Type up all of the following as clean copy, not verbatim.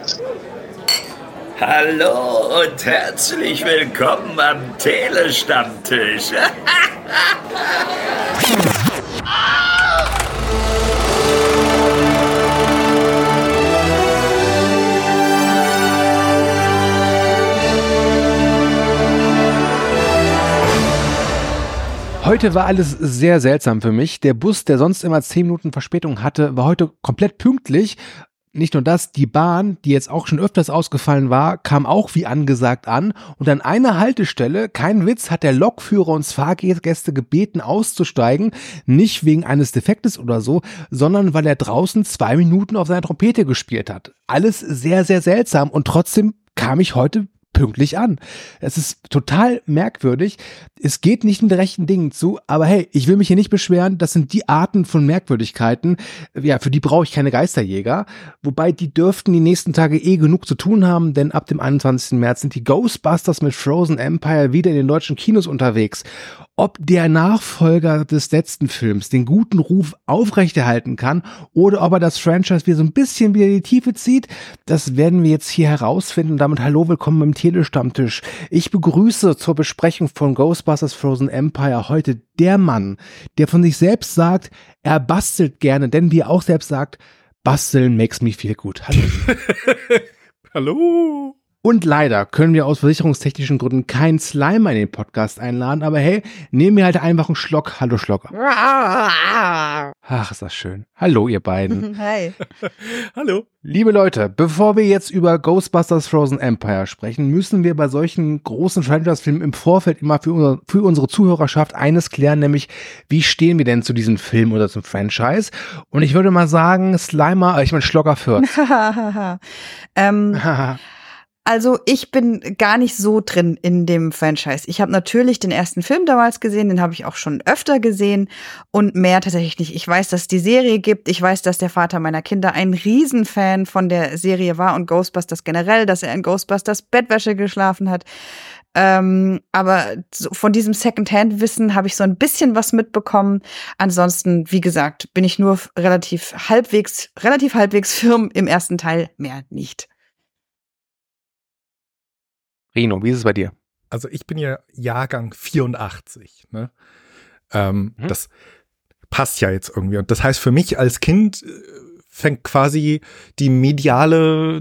Hallo und herzlich willkommen am Telestammtisch. Heute war alles sehr seltsam für mich. Der Bus, der sonst immer 10 Minuten Verspätung hatte, war heute komplett pünktlich. Nicht nur das, die Bahn, die jetzt auch schon öfters ausgefallen war, kam auch wie angesagt an. Und an einer Haltestelle, kein Witz, hat der Lokführer uns Fahrgäste gebeten auszusteigen. Nicht wegen eines Defektes oder so, sondern weil er draußen 2 Minuten auf seiner Trompete gespielt hat. Alles sehr, sehr seltsam und trotzdem kam ich heute pünktlich an. Es ist total merkwürdig. Es geht nicht mit rechten Dingen zu, aber hey, ich will mich hier nicht beschweren. Das sind die Arten von Merkwürdigkeiten. Ja, für die brauche ich keine Geisterjäger. Wobei die dürften die nächsten Tage genug zu tun haben, denn ab dem 21. März sind die Ghostbusters mit Frozen Empire wieder in den deutschen Kinos unterwegs. Ob der Nachfolger des letzten Films den guten Ruf aufrechterhalten kann oder ob er das Franchise wieder so ein bisschen wieder in die Tiefe zieht, das werden wir jetzt hier herausfinden. Und damit hallo, willkommen beim Telestammtisch. Ich begrüße zur Besprechung von Ghostbusters Frozen Empire heute der Mann, der von sich selbst sagt, er bastelt gerne, denn wie er auch selbst sagt, basteln makes me feel good. Hallo. Hallo. Und leider können wir aus versicherungstechnischen Gründen keinen Slimer in den Podcast einladen, aber hey, nehmen wir halt einfach einen Schluck. Hallo Schlocker. Ach, ist das schön. Hallo ihr beiden. Hi. Hallo. Liebe Leute, bevor wir jetzt über Ghostbusters Frozen Empire sprechen, müssen wir bei solchen großen Franchise-Filmen im Vorfeld immer für unsere Zuhörerschaft eines klären, nämlich wie stehen wir denn zu diesem Film oder zum Franchise? Und ich würde mal sagen, Schlocker first. Also ich bin gar nicht so drin in dem Franchise. Ich habe natürlich den ersten Film damals gesehen, den habe ich auch schon öfter gesehen und mehr tatsächlich nicht. Ich weiß, dass es die Serie gibt. Ich weiß, dass der Vater meiner Kinder ein Riesenfan von der Serie war und Ghostbusters generell, dass er in Ghostbusters Bettwäsche geschlafen hat. Aber so von diesem Secondhand-Wissen habe ich so ein bisschen was mitbekommen. Ansonsten, wie gesagt, bin ich nur relativ halbwegs firm im ersten Teil, mehr nicht. Rino, wie ist es bei dir? Also ich bin ja Jahrgang 84, ne? Das passt ja jetzt irgendwie. Und das heißt, für mich als Kind fängt quasi die mediale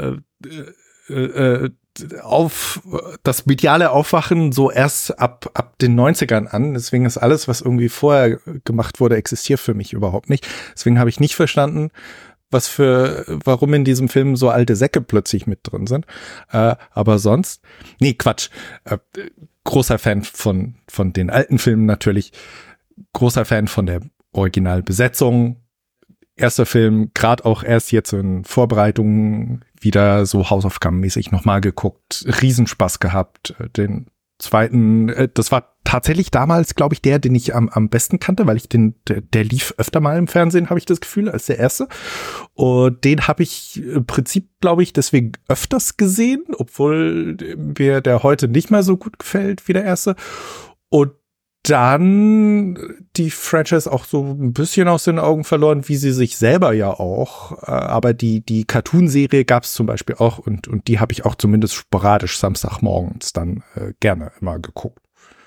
das mediale Aufwachen so erst ab den 90ern an. Deswegen ist alles, was irgendwie vorher gemacht wurde, existiert für mich überhaupt nicht. Deswegen habe ich nicht verstanden, warum in diesem Film so alte Säcke plötzlich mit drin sind. Aber sonst, nee, Quatsch. Großer Fan von den alten Filmen natürlich. Großer Fan von der Originalbesetzung. Erster Film, gerade auch erst jetzt in Vorbereitungen wieder so hausaufgabenmäßig nochmal geguckt. Riesenspaß gehabt. Den zweiten, das war tatsächlich damals, glaube ich, den ich am besten kannte, weil ich der lief öfter mal im Fernsehen, habe ich das Gefühl, als der erste. Und den habe ich im Prinzip, glaube ich, deswegen öfters gesehen, obwohl mir der heute nicht mehr so gut gefällt wie der erste. Und dann die Franchise auch so ein bisschen aus den Augen verloren, wie sie sich selber ja auch. Aber die Cartoon-Serie gab es zum Beispiel auch und die habe ich auch zumindest sporadisch Samstagmorgens dann gerne immer geguckt.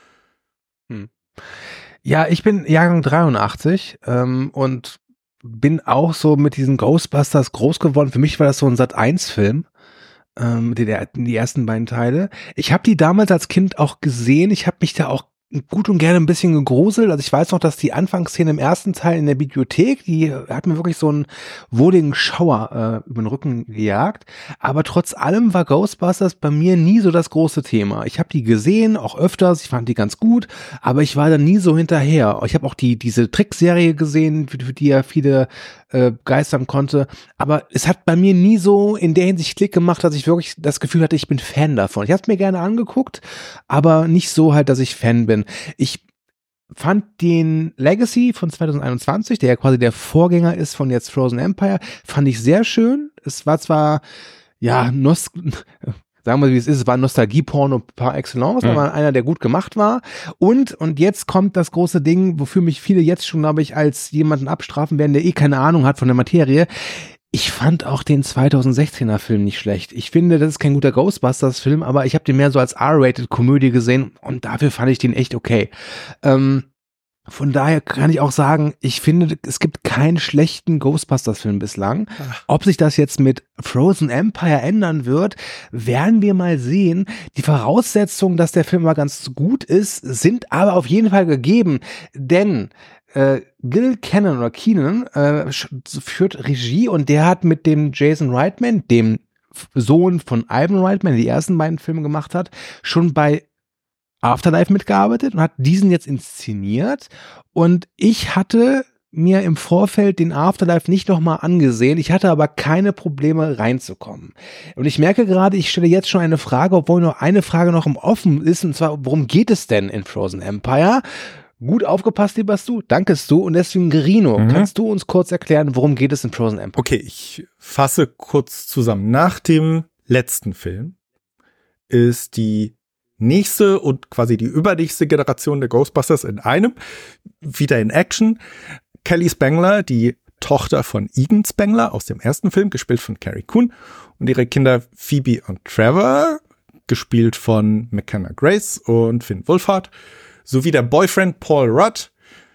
Ja, ich bin Jahrgang 83 und bin auch so mit diesen Ghostbusters groß geworden. Für mich war das so ein Sat.1-Film. Die ersten beiden Teile. Ich habe die damals als Kind auch gesehen. Ich habe mich da auch gut und gerne ein bisschen gegruselt. Also ich weiß noch, dass die Anfangsszene im ersten Teil in der Bibliothek, die hat mir wirklich so einen wohligen Schauer über den Rücken gejagt. Aber trotz allem war Ghostbusters bei mir nie so das große Thema. Ich habe die gesehen, auch öfters, ich fand die ganz gut, aber ich war da nie so hinterher. Ich habe auch diese Trickserie gesehen, für die ja viele geistern konnte, aber es hat bei mir nie so in der Hinsicht Klick gemacht, dass ich wirklich das Gefühl hatte, ich bin Fan davon. Ich habe es mir gerne angeguckt, aber nicht so halt, dass ich Fan bin. Ich fand den Legacy von 2021, der ja quasi der Vorgänger ist von jetzt Frozen Empire, fand ich sehr schön. Es war zwar, ja, sagen wir, wie es ist, es war Nostalgie-Porno par excellence, aber einer, der gut gemacht war. Und jetzt kommt das große Ding, wofür mich viele jetzt schon, glaube ich, als jemanden abstrafen werden, der keine Ahnung hat von der Materie. Ich fand auch den 2016er Film nicht schlecht. Ich finde, das ist kein guter Ghostbusters-Film, aber ich habe den mehr so als R-Rated-Komödie gesehen und dafür fand ich den echt okay. Von daher kann ich auch sagen, ich finde, es gibt keinen schlechten Ghostbusters-Film bislang. Ob sich das jetzt mit Frozen Empire ändern wird, werden wir mal sehen. Die Voraussetzungen, dass der Film mal ganz gut ist, sind aber auf jeden Fall gegeben, denn Gil Keenan führt Regie und der hat mit dem Jason Reitman, dem Sohn von Ivan Reitman, die ersten beiden Filme gemacht hat, schon bei Afterlife mitgearbeitet und hat diesen jetzt inszeniert. Und ich hatte mir im Vorfeld den Afterlife nicht nochmal angesehen. Ich hatte aber keine Probleme reinzukommen. Und ich merke gerade, ich stelle jetzt schon eine Frage, obwohl nur eine Frage noch im Offen ist, und zwar, worum geht es denn in Frozen Empire? Gut aufgepasst, lieber Stu. Dankest du. Und deswegen, Gerino, kannst du uns kurz erklären, worum geht es in Frozen Empire? Okay, ich fasse kurz zusammen. Nach dem letzten Film ist die nächste und quasi die übernächste Generation der Ghostbusters in einem wieder in Action. Kelly Spengler, die Tochter von Egan Spengler aus dem ersten Film, gespielt von Carrie Coon, und ihre Kinder Phoebe und Trevor, gespielt von McKenna Grace und Finn Wolfhard, sowie der Boyfriend Paul Rudd,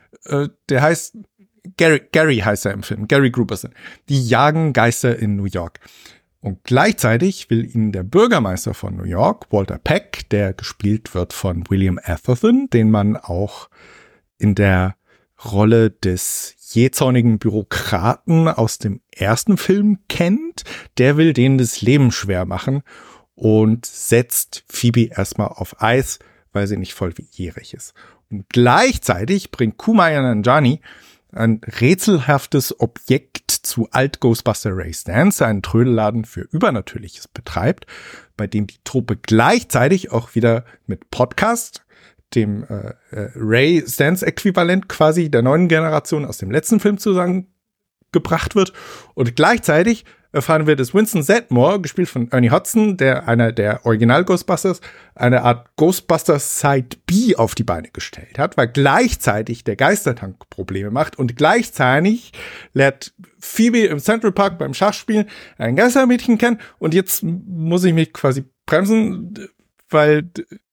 der heißt Gary heißt er im Film, Gary Gruberson. Die jagen Geister in New York. Und gleichzeitig will ihnen der Bürgermeister von New York, Walter Peck, der gespielt wird von William Atherton, den man auch in der Rolle des jähzornigen Bürokraten aus dem ersten Film kennt, der will denen das Leben schwer machen und setzt Phoebe erstmal auf Eis, weil sie nicht volljährig ist. Und gleichzeitig bringt Kumail Nanjiani ein rätselhaftes Objekt zu Alt-Ghostbuster Ray Stantz, einen Trödelladen für Übernatürliches betreibt, bei dem die Truppe gleichzeitig auch wieder mit Podcast, dem Ray Stantz-Äquivalent quasi der neuen Generation aus dem letzten Film zusammengebracht wird. Und gleichzeitig erfahren wir, dass Winston Zeddemore, gespielt von Ernie Hudson, der einer der Original-Ghostbusters, eine Art Ghostbusters Side B auf die Beine gestellt hat, weil gleichzeitig der Geistertank Probleme macht und gleichzeitig lernt Phoebe im Central Park beim Schachspielen ein Geistermädchen kennen und jetzt muss ich mich quasi bremsen, weil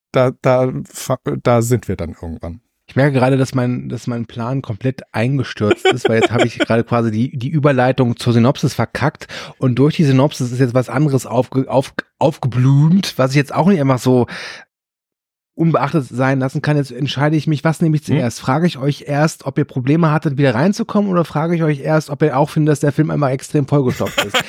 da sind wir dann irgendwann. Ich merke gerade, dass mein Plan komplett eingestürzt ist, weil jetzt habe ich gerade quasi die Überleitung zur Synopsis verkackt und durch die Synopsis ist jetzt was anderes aufgeblumt, was ich jetzt auch nicht einfach so unbeachtet sein lassen kann. Jetzt entscheide ich mich, was nehme ich zuerst? Frage ich euch erst, ob ihr Probleme hattet, wieder reinzukommen, oder frage ich euch erst, ob ihr auch findet, dass der Film einmal extrem vollgestopft ist?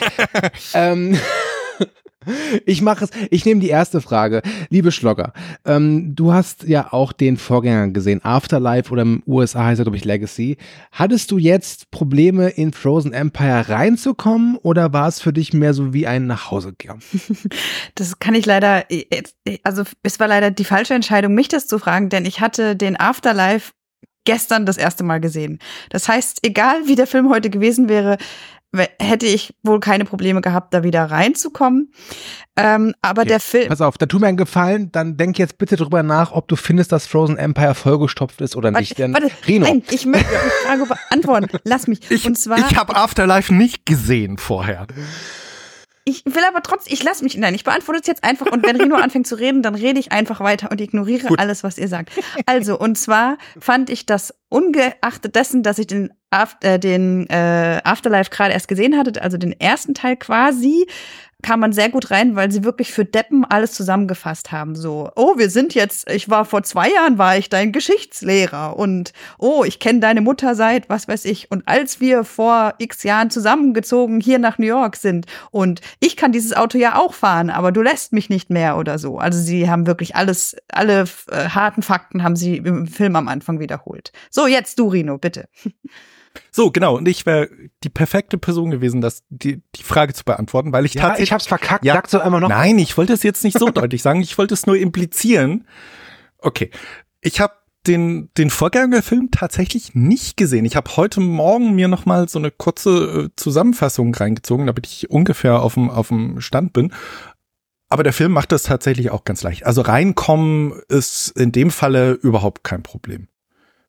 Ich nehme die erste Frage. Liebe Schlogger, du hast ja auch den Vorgänger gesehen, Afterlife, oder im USA heißt er, glaube ich, Legacy. Hattest du jetzt Probleme, in Frozen Empire reinzukommen, oder war es für dich mehr so wie ein Nachhausekommen? Das kann ich leider, also es war leider die falsche Entscheidung, mich das zu fragen, denn ich hatte den Afterlife gestern das erste Mal gesehen. Das heißt, egal wie der Film heute gewesen wäre, hätte ich wohl keine Probleme gehabt, da wieder reinzukommen. Aber okay, der Film... Pass auf, da tu mir einen Gefallen, dann denk jetzt bitte drüber nach, ob du findest, dass Frozen Empire vollgestopft ist oder nicht. Warte, Rino. Nein, ich möchte die Frage beantworten. Lass mich. Ich habe Afterlife nicht gesehen vorher. Ich will aber trotzdem, ich beantworte es jetzt einfach, und wenn Rino anfängt zu reden, dann rede ich einfach weiter und ignoriere alles, was ihr sagt. Also, und zwar fand ich das, ungeachtet dessen, dass ich den Afterlife gerade erst gesehen hatte, also den ersten Teil quasi, kam man sehr gut rein, weil sie wirklich für Deppen alles zusammengefasst haben. So, oh, vor 2 Jahren war ich dein Geschichtslehrer und oh, ich kenne deine Mutter seit, was weiß ich. Und als wir vor x Jahren zusammengezogen hier nach New York sind und ich kann dieses Auto ja auch fahren, aber du lässt mich nicht mehr oder so. Also sie haben wirklich alle harten Fakten haben sie im Film am Anfang wiederholt. So, jetzt du, Rino, bitte. So, genau. Und ich wäre die perfekte Person gewesen, die Frage zu beantworten, weil ich tatsächlich... ich hab's verkackt, sagst du immer noch. Nein, ich wollte es jetzt nicht so deutlich sagen. Ich wollte es nur implizieren. Okay. Ich habe den Vorgängerfilm tatsächlich nicht gesehen. Ich habe heute Morgen mir noch mal so eine kurze Zusammenfassung reingezogen, damit ich ungefähr auf dem Stand bin. Aber der Film macht das tatsächlich auch ganz leicht. Also reinkommen ist in dem Falle überhaupt kein Problem.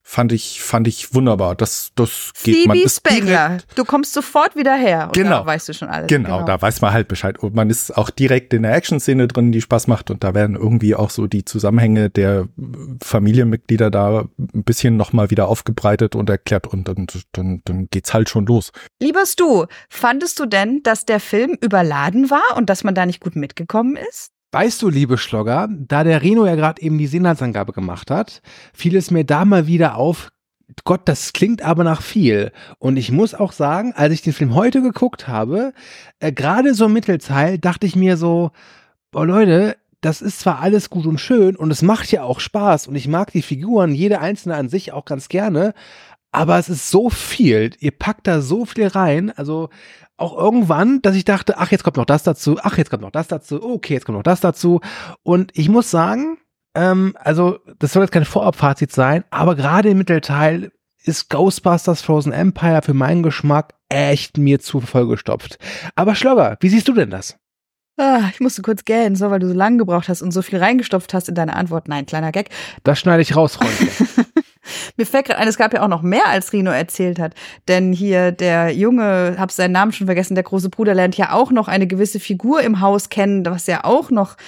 Fand ich wunderbar. Das geht Phoebe man ist Spengler, direkt, du kommst sofort wieder her. Und Genau. Da weißt du schon alles. Genau, da weiß man halt Bescheid. Und man ist auch direkt in der Action-Szene drin, die Spaß macht. Und da werden irgendwie auch so die Zusammenhänge der Familienmitglieder da ein bisschen nochmal wieder aufgebreitet und erklärt. Und dann geht's halt schon los. Lieber Stu, fandest du denn, dass der Film überladen war und dass man da nicht gut mitgekommen ist? Weißt du, liebe Schlogger, da der Reno ja gerade eben die Inhaltsangabe gemacht hat, fiel es mir da mal wieder auf, Gott, das klingt aber nach viel. Und ich muss auch sagen, als ich den Film heute geguckt habe, gerade so im Mittelteil, dachte ich mir so, boah Leute, das ist zwar alles gut und schön und es macht ja auch Spaß und ich mag die Figuren, jede einzelne an sich auch ganz gerne, aber es ist so viel, ihr packt da so viel rein, also auch irgendwann, dass ich dachte, ach, jetzt kommt noch das dazu, ach, jetzt kommt noch das dazu, okay, jetzt kommt noch das dazu. Und ich muss sagen, also das soll jetzt kein Vorabfazit sein, aber gerade im Mittelteil ist Ghostbusters Frozen Empire für meinen Geschmack echt mir zu vollgestopft. Aber Schlogger, wie siehst du denn das? Ich musste kurz gähnen, so, weil du so lange gebraucht hast und so viel reingestopft hast in deine Antwort. Nein, kleiner Gag. Das schneide ich raus, Freunde. Mir fällt gerade ein, es gab ja auch noch mehr, als Rino erzählt hat. Denn hier der Junge, hab seinen Namen schon vergessen, der große Bruder lernt ja auch noch eine gewisse Figur im Haus kennen, was ja auch noch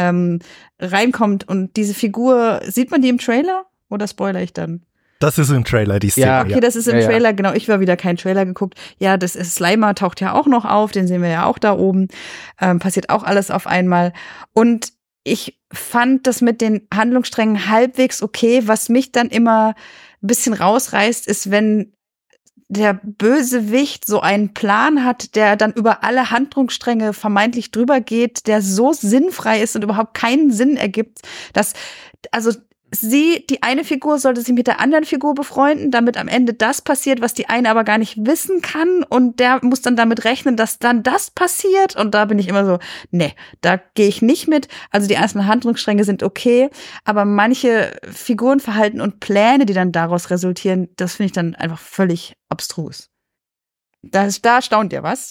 reinkommt. Und diese Figur, sieht man die im Trailer? Oder spoilere ich dann? Das ist im Trailer, die Szene. Ja, Okay, das ist im Ja. Trailer, genau. Ich war wieder kein Trailer geguckt. Ja, das ist Slimer, taucht ja auch noch auf, den sehen wir ja auch da oben. Passiert auch alles auf einmal. Und ich fand das mit den Handlungssträngen halbwegs okay. Was mich dann immer ein bisschen rausreißt, ist, wenn der Bösewicht so einen Plan hat, der dann über alle Handlungsstränge vermeintlich drüber geht, der so sinnfrei ist und überhaupt keinen Sinn ergibt, dass, also die eine Figur sollte sich mit der anderen Figur befreunden, damit am Ende das passiert, was die eine aber gar nicht wissen kann und der muss dann damit rechnen, dass dann das passiert und da bin ich immer so, nee, da gehe ich nicht mit. Also die einzelnen Handlungsstränge sind okay, aber manche Figurenverhalten und Pläne, die dann daraus resultieren, das finde ich dann einfach völlig abstrus. Da staunt ihr, was?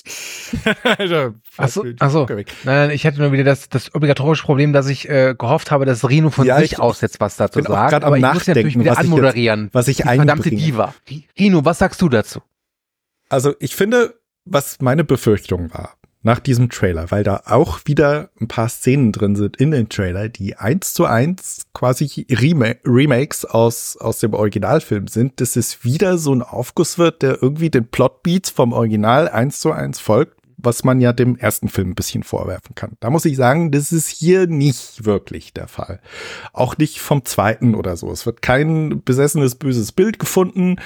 Achso. Nein, ich hatte nur wieder das obligatorische Problem, dass ich gehofft habe, dass Rino von sich aus jetzt was dazu bin auch sagt. grad am Aber ich muss natürlich Nachdenken, wieder was ich anmoderieren. was ich Die verdammte einbringe. Diva. Rino, was sagst du dazu? Also ich finde, was meine Befürchtung war nach diesem Trailer, weil da auch wieder ein paar Szenen drin sind in den Trailer, die 1:1 quasi Remakes aus dem Originalfilm sind, dass es wieder so ein Aufguss wird, der irgendwie den Plotbeats vom Original 1:1 folgt, was man ja dem ersten Film ein bisschen vorwerfen kann. Da muss ich sagen, das ist hier nicht wirklich der Fall. Auch nicht vom zweiten oder so. Es wird kein besessenes, böses Bild gefunden.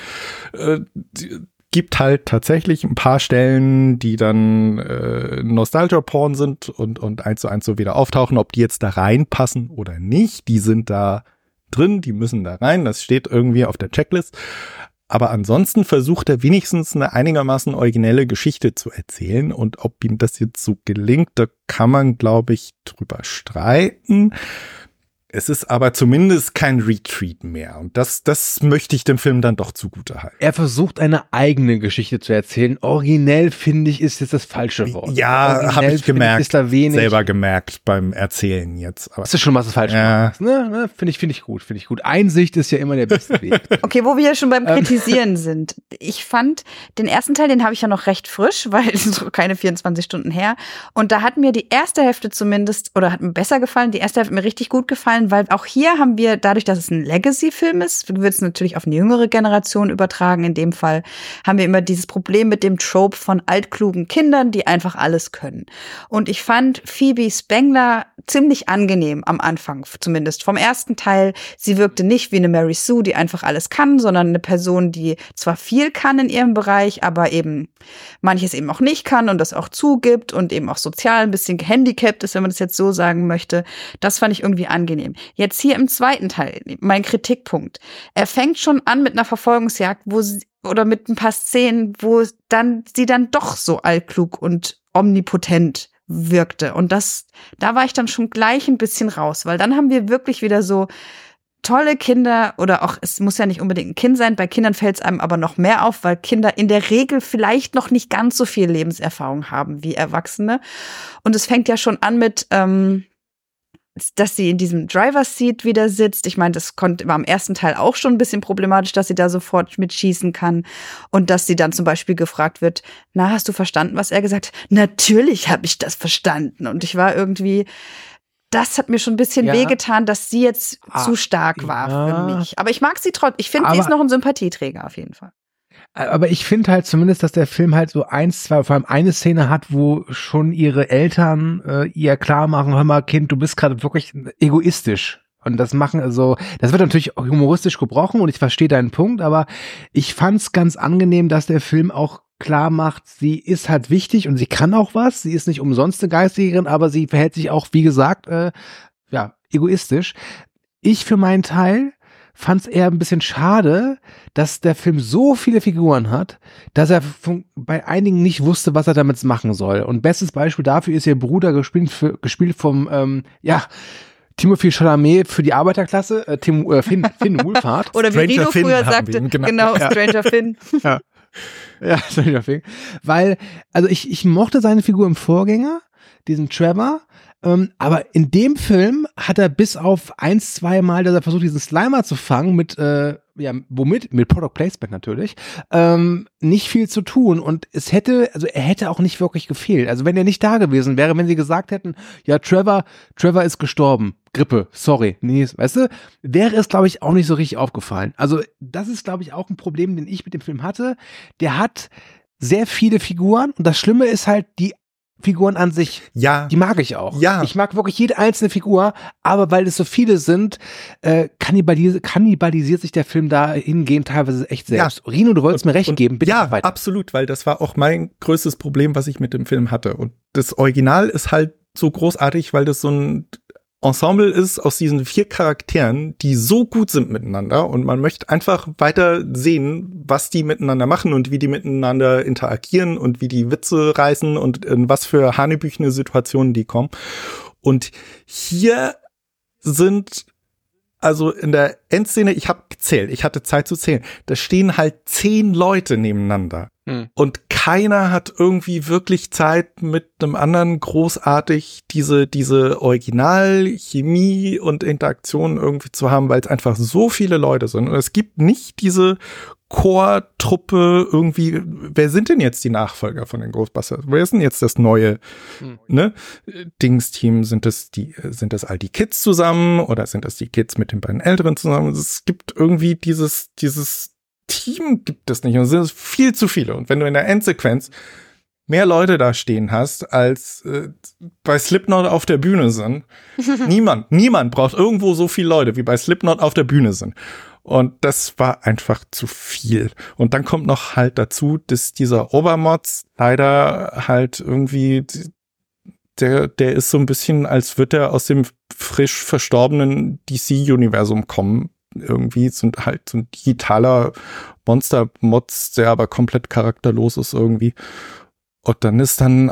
Gibt halt tatsächlich ein paar Stellen, die dann Nostalgia-Porn sind und 1:1 so wieder auftauchen. Ob die jetzt da reinpassen oder nicht, die sind da drin, die müssen da rein. Das steht irgendwie auf der Checklist. Aber ansonsten versucht er wenigstens eine einigermaßen originelle Geschichte zu erzählen. Und ob ihm das jetzt so gelingt, da kann man, glaube ich, drüber streiten. Es ist aber zumindest kein Retreat mehr. Und das möchte ich dem Film dann doch zugutehalten. Er versucht eine eigene Geschichte zu erzählen. Originell, finde ich, ist jetzt das falsche Wort. Ja, habe ich gemerkt. Ist da wenig. Selber gemerkt beim Erzählen jetzt. Aber Das ist schon was falsch gemacht. Ne? Finde ich gut. Einsicht ist ja immer der beste Weg. Okay, wo wir ja schon beim Kritisieren sind. Ich fand den ersten Teil, den habe ich ja noch recht frisch, weil es ist keine 24 Stunden her. Und da hat mir die erste Hälfte zumindest, oder hat mir besser gefallen, die erste Hälfte hat mir richtig gut gefallen, weil auch hier haben wir, dadurch, dass es ein Legacy-Film ist, wird es natürlich auf eine jüngere Generation übertragen. In dem Fall haben wir immer dieses Problem mit dem Trope von altklugen Kindern, die einfach alles können. Und ich fand Phoebe Spengler ziemlich angenehm am Anfang, zumindest vom ersten Teil. Sie wirkte nicht wie eine Mary Sue, die einfach alles kann, sondern eine Person, die zwar viel kann in ihrem Bereich, aber eben manches eben auch nicht kann und das auch zugibt und eben auch sozial ein bisschen gehandicapt ist, wenn man das jetzt so sagen möchte. Das fand ich irgendwie angenehm. Jetzt hier im zweiten Teil, mein Kritikpunkt. Er fängt schon an mit einer Verfolgungsjagd, oder mit ein paar Szenen, wo sie dann doch so altklug und omnipotent wirkte. Und da war ich dann schon gleich ein bisschen raus, weil dann haben wir wirklich wieder so tolle Kinder, oder auch, es muss ja nicht unbedingt ein Kind sein, bei Kindern fällt es einem aber noch mehr auf, weil Kinder in der Regel vielleicht noch nicht ganz so viel Lebenserfahrung haben wie Erwachsene. Und es fängt ja schon an mit dass sie in diesem Driver's Seat wieder sitzt. Ich meine, war im ersten Teil auch schon ein bisschen problematisch, dass sie da sofort mitschießen kann. Und dass sie dann zum Beispiel gefragt wird, na, hast du verstanden, was er gesagt hat? Natürlich habe ich das verstanden. Und ich war irgendwie, das hat mir schon ein bisschen wehgetan, dass sie jetzt zu stark war für mich. Aber ich mag sie trotzdem. Ich finde, sie ist noch ein Sympathieträger auf jeden Fall. Aber ich finde halt zumindest, dass der Film halt so 1, 2, vor allem eine Szene hat, wo schon ihre Eltern ihr klar machen, hör mal Kind, du bist gerade wirklich egoistisch. Und das wird natürlich humoristisch gebrochen und ich verstehe deinen Punkt, aber ich fand's ganz angenehm, dass der Film auch klar macht, sie ist halt wichtig und sie kann auch was, sie ist nicht umsonst eine Geistigerin, aber sie verhält sich auch, wie gesagt, egoistisch. Ich für meinen Teil fand es eher ein bisschen schade, dass der Film so viele Figuren hat, dass er bei einigen nicht wusste, was er damit machen soll. Und bestes Beispiel dafür ist ihr Bruder gespielt vom Timothée Chalamet für die Arbeiterklasse, Finn Wolfhard. Oder wie Rino früher sagte, genau, Stranger Finn. Ja, Stranger Finn. Weil, also ich mochte seine Figur im Vorgänger, diesen Trevor, aber in dem Film hat er bis auf 1, 2 Mal, dass er versucht, diesen Slimer zu fangen mit womit? Mit Product Placement natürlich, nicht viel zu tun und er hätte auch nicht wirklich gefehlt. Also wenn er nicht da gewesen wäre, wenn sie gesagt hätten, ja, Trevor ist gestorben, Grippe, sorry, nee, weißt du, wäre es, glaube ich, auch nicht so richtig aufgefallen. Also das ist, glaube ich, auch ein Problem, den ich mit dem Film hatte. Der hat sehr viele Figuren und das Schlimme ist halt, die Figuren an sich, die mag ich auch. Ja. Ich mag wirklich jede einzelne Figur, aber weil es so viele sind, kannibalisiert sich der Film dahingehend teilweise echt selbst. Ja. Rino, du wolltest mir recht geben, bitte weiter. Ja, absolut, weil das war auch mein größtes Problem, was ich mit dem Film hatte. Und das Original ist halt so großartig, weil das so ein Ensemble ist aus diesen 4 Charakteren, die so gut sind miteinander und man möchte einfach weiter sehen, was die miteinander machen und wie die miteinander interagieren und wie die Witze reißen und in was für hanebüchene Situationen die kommen. Und hier sind, also in der Endszene, ich habe gezählt, ich hatte Zeit zu zählen, da stehen halt 10 Leute nebeneinander. Und keiner hat irgendwie wirklich Zeit, mit einem anderen großartig diese Originalchemie und Interaktion irgendwie zu haben, weil es einfach so viele Leute sind. Und es gibt nicht diese Chor-Truppe irgendwie, wer sind denn jetzt die Nachfolger von den Ghostbusters? Wer ist denn jetzt das neue Dings-Team? Sind das all die Kids zusammen oder sind das die Kids mit den beiden Älteren zusammen? Es gibt irgendwie dieses Team gibt es nicht und es sind viel zu viele. Und wenn du in der Endsequenz mehr Leute da stehen hast, als bei Slipknot auf der Bühne sind, niemand braucht irgendwo so viele Leute, wie bei Slipknot auf der Bühne sind. Und das war einfach zu viel. Und dann kommt noch halt dazu, dass dieser Obermods leider halt irgendwie, der ist so ein bisschen, als würde er aus dem frisch verstorbenen DC-Universum kommen. Irgendwie sind halt so ein digitaler Monster-Mods, der aber komplett charakterlos ist irgendwie. Und dann ist dann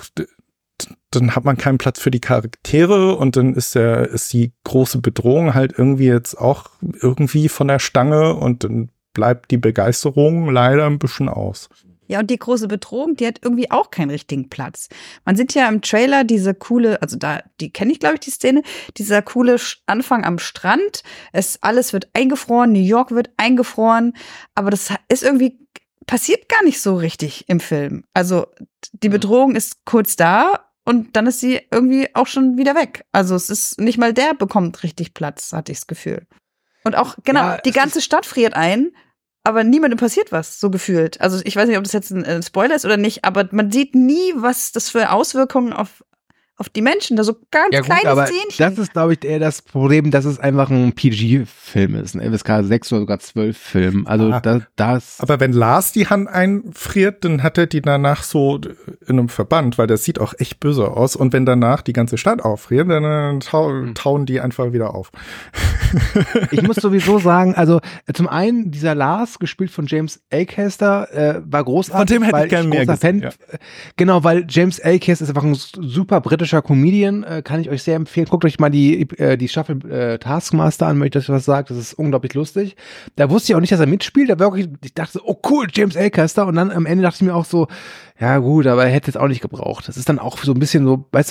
hat man keinen Platz für die Charaktere und dann ist die große Bedrohung halt irgendwie jetzt auch irgendwie von der Stange und dann bleibt die Begeisterung leider ein bisschen aus. Ja, und die große Bedrohung, die hat irgendwie auch keinen richtigen Platz. Man sieht ja im Trailer diese coole, die kenne ich, glaube ich, die Szene, dieser coole Anfang am Strand. Alles wird eingefroren, New York wird eingefroren, aber das ist irgendwie, passiert gar nicht so richtig im Film. Also die Bedrohung ist kurz da und dann ist sie irgendwie auch schon wieder weg. Also es ist nicht mal der bekommt richtig Platz, hatte ich das Gefühl. Und auch, genau, die ganze Stadt friert ein, aber niemandem passiert was, so gefühlt. Also ich weiß nicht, ob das jetzt ein Spoiler ist oder nicht, aber man sieht nie, was das für Auswirkungen auf die Menschen, da so ganz kleine Szenen. Das ist, glaube ich, eher das Problem, dass es einfach ein PG-Film ist, ein FSK 6 oder sogar 12 Film. Also das. Aber wenn Lars die Hand einfriert, dann hat er die danach so in einem Verband, weil das sieht auch echt böse aus. Und wenn danach die ganze Stadt auffriert, dann tauen die einfach wieder auf. Ich muss sowieso sagen, also zum einen, dieser Lars, gespielt von James Acaster, war großartig. Von dem hätte ich gerne mehr gesehen. Ja. Genau, weil James Acaster ist einfach ein super britischer Comedian, kann ich euch sehr empfehlen. Guckt euch mal die Staffel Taskmaster an, wenn ich das was sagt. Das ist unglaublich lustig. Da wusste ich auch nicht, dass er mitspielt. Ich dachte so, oh cool, James Acaster. Und dann am Ende dachte ich mir auch so, ja gut, aber er hätte es auch nicht gebraucht. Das ist dann auch so ein bisschen so, weißt du,